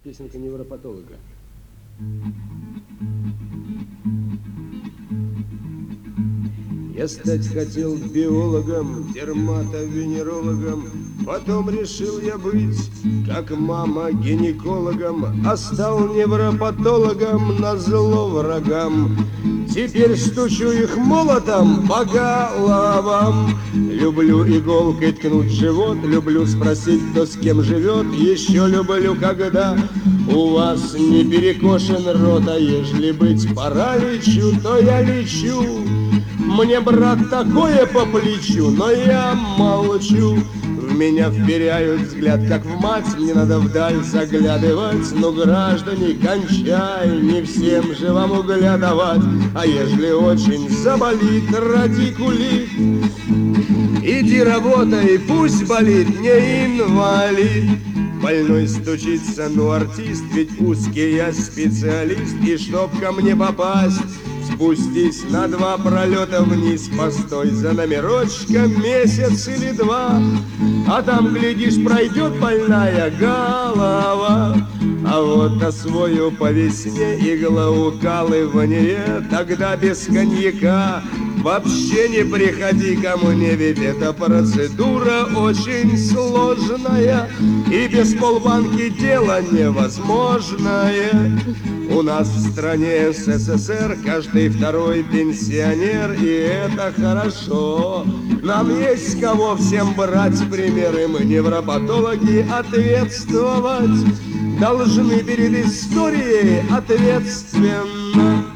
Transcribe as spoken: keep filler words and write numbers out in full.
Песенка невропатолога. Я стать хотел биологом, дерматовенерологом, потом решил я быть, как мама, гинекологом, а стал невропатологом назло врагам. Теперь стучу их молотом по головам. Люблю иголкой ткнуть живот, люблю спросить, кто с кем живет. Еще люблю, когда у вас не перекошен рот, а ежели быть параличу, то я лечу. Мне, брат, такое по плечу, но я молчу. В меня вперяют взгляд, как в мать, мне надо вдаль заглядывать. Но, граждане, кончай, не всем же вам угля давать. А ежели очень заболит радикулит, иди работай, пусть болит, не инвалид. Больной стучится, ну артист, ведь узкий я специалист. И чтоб ко мне попасть, спустись на два пролета вниз, постой за номерочком месяц или два. А там, глядишь, пройдет больная голова. А вот освою по весне иглоукалывание, тогда без коньяка вообще не приходи ко мне, ведь эта процедура очень сложная, и без полбанки дело невозможное. У нас в стране СССР каждый второй пенсионер, и это хорошо. Нам есть кого всем брать примеры, мы невропатологи ответствовать должны перед историей ответственно.